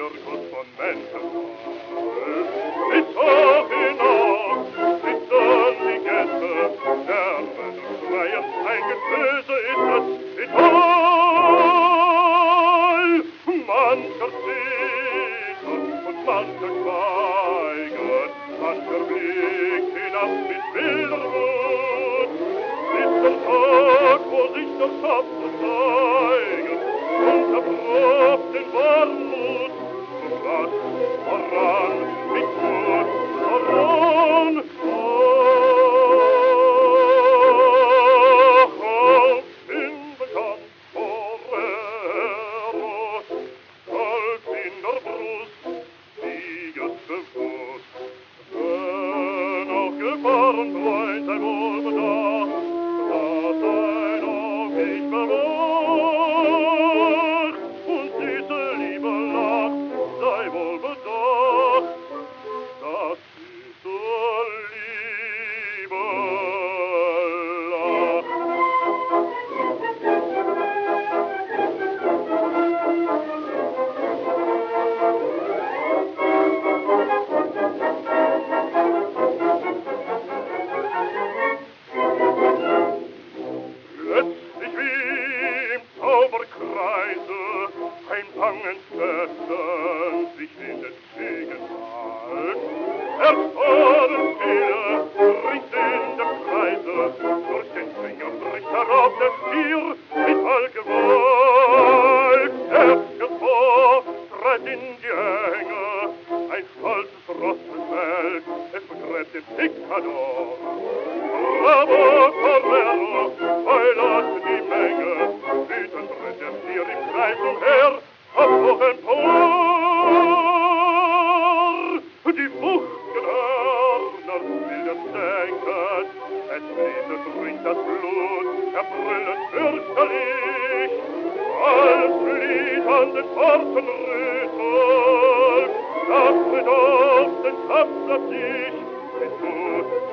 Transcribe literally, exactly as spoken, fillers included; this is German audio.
Zirkus von Menschen bis hoch hinauf sitzen die Gäste, lärmen und schreien, ein Getöse ist das Ital. Mancher zittert und mancher schweigert, mancher blickt hinab mit wilder Wut, bis der Tag, wo sich der Schatten zeigt, und erprobt den wahren Mut. Was voran, mit Mut voran, ach, auf hinbekannt Torero, Stolz in der Brust, siegesbewusst, wenn auch Gefahren treut, sei wohl bedacht, dass ein Auge ich bewacht, und diese Liebe lacht, sei wohl bedacht, dass diese Liebe lacht. Plötzlich wie im Zauberkreise ein bangen Festen sich in den Zügen malt. Erfahrensstille ringt in der Kreise, durch den Finger bricht herauf der Stier mit Allgewalt. Erst Gefahr treibt in die Enge, ein stolzes Ross befällt, es begräbt den Picador. Bravo, Torero, heulert die Menge, wütend rennt der Stier im Kreis umher, auf hoch empor. Die Wuchten Hörner will das Denken, es fließet, rinnt das Blut, er brüllet fürchterlich, als flieht an den Pforten Rüssel, das mit auf den Kampf sich mit Mut